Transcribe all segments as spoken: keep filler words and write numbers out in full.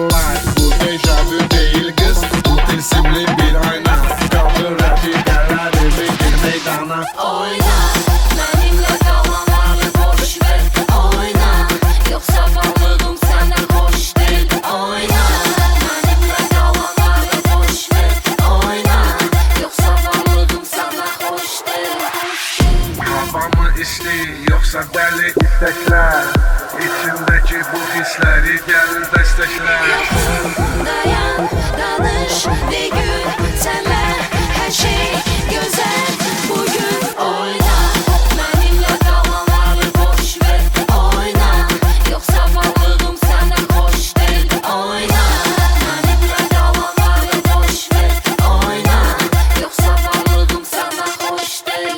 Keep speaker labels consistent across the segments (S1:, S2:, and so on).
S1: sunlight. Bu dejavu değil kız, bu tilsimli bir ayna. Kaldır rafiqələrimi bir meydana.
S2: Oyna, benimle kalanları boş ver. Oyna, yoksa varlığım sana hoş değil. Oyna, benimle kalanları boş ver. Oyna, yoksa varlığım sana hoş değil.
S1: Kafamı istəyir, yoxsa dəli istəklər. İçimdəki bu hissləri gəlir dəstəklər.
S2: Dayan, danış bir gün senle her şey güzel bugün. Oyna, benimle kalanları boş ver. Oyna, yoksa varlığım sana hoş değil. Oyna, benimle kalanları boş ver. Oyna, yoksa varlığım sana hoş değil.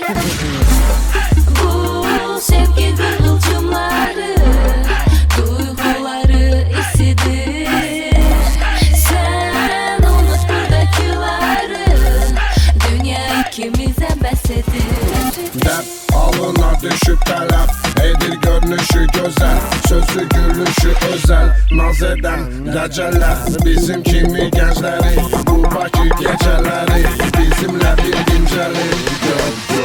S2: Bu sevgi kıvılcımları, duyguları isidir. Sen unut buradakileri, dünya ikimize bəsədir.
S1: Dəb alına düşüb tələb edir görünüşü gözəl. Sözü gülüşü özəl, naz edən ləcələr. Bizim kimi gəncləri, bu Bakı gecələri bizimlə bir dincəlir. Gör